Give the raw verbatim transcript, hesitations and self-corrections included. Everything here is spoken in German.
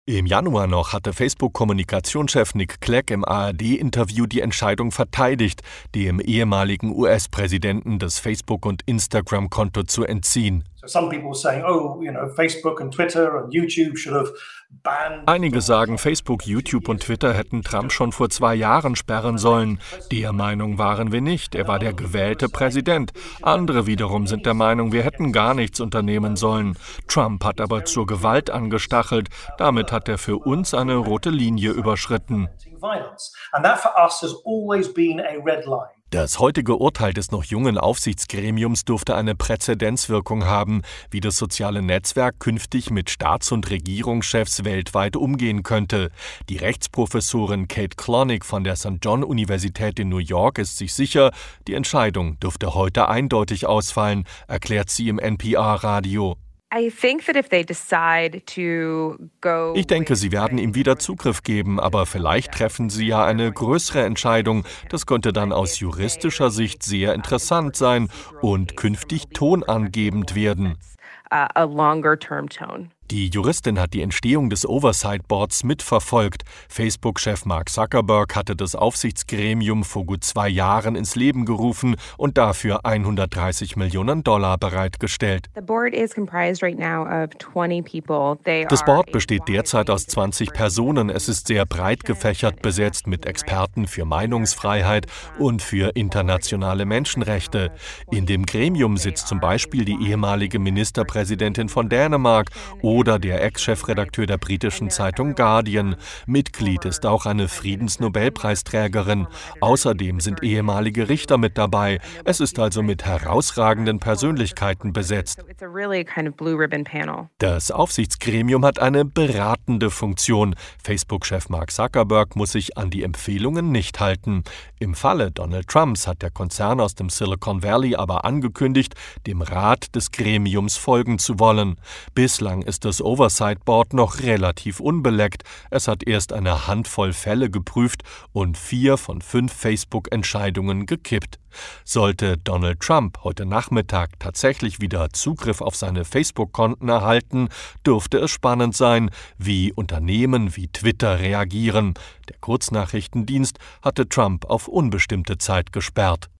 Im Januar noch hatte Facebook-Kommunikationschef Nick Clegg im A R D-Interview die Entscheidung verteidigt, dem ehemaligen U S-Präsidenten das Facebook- und Instagram-Konto zu entziehen. Einige sagen, Facebook, YouTube und Twitter hätten Trump schon vor zwei Jahren sperren sollen. Der Meinung waren wir nicht, er war der gewählte Präsident. Andere wiederum sind der Meinung, wir hätten gar nichts unternehmen sollen. Trump hat aber zur Gewalt angestachelt. Damit hat er für uns eine rote Linie überschritten. Das heutige Urteil des noch jungen Aufsichtsgremiums dürfte eine Präzedenzwirkung haben, wie das soziale Netzwerk künftig mit Staats- und Regierungschefs weltweit umgehen könnte. Die Rechtsprofessorin Kate Klonick von der Sankt John-Universität in New York ist sich sicher, die Entscheidung dürfte heute eindeutig ausfallen, erklärt sie im N P R-Radio. Ich denke, sie werden ihm wieder Zugriff geben, aber vielleicht treffen sie ja eine größere Entscheidung. Das könnte dann aus juristischer Sicht sehr interessant sein und künftig tonangebend werden. Die Juristin hat die Entstehung des Oversight Boards mitverfolgt. Facebook-Chef Mark Zuckerberg hatte das Aufsichtsgremium vor gut zwei Jahren ins Leben gerufen und dafür hundertdreißig Millionen Dollar bereitgestellt. Das Board besteht derzeit aus zwanzig Personen. Es ist sehr breit gefächert besetzt mit Experten für Meinungsfreiheit und für internationale Menschenrechte. In dem Gremium sitzt zum Beispiel die ehemalige Ministerpräsidentin von Dänemark oder der Ex-Chefredakteur der britischen Zeitung Guardian. Mitglied ist auch eine Friedensnobelpreisträgerin. Außerdem sind ehemalige Richter mit dabei. Es ist also mit herausragenden Persönlichkeiten besetzt. Das Aufsichtsgremium hat eine beratende Funktion. Facebook-Chef Mark Zuckerberg muss sich an die Empfehlungen nicht halten. Im Falle Donald Trumps hat der Konzern aus dem Silicon Valley aber angekündigt, dem Rat des Gremiums folgen zu wollen. Bislang ist das Oversight Board noch relativ unbeleckt. Es hat erst eine Handvoll Fälle geprüft und vier von fünf Facebook-Entscheidungen gekippt. Sollte Donald Trump heute Nachmittag tatsächlich wieder Zugriff auf seine Facebook-Konten erhalten, dürfte es spannend sein, wie Unternehmen wie Twitter reagieren. Der Kurznachrichtendienst hatte Trump auf unbestimmte Zeit gesperrt.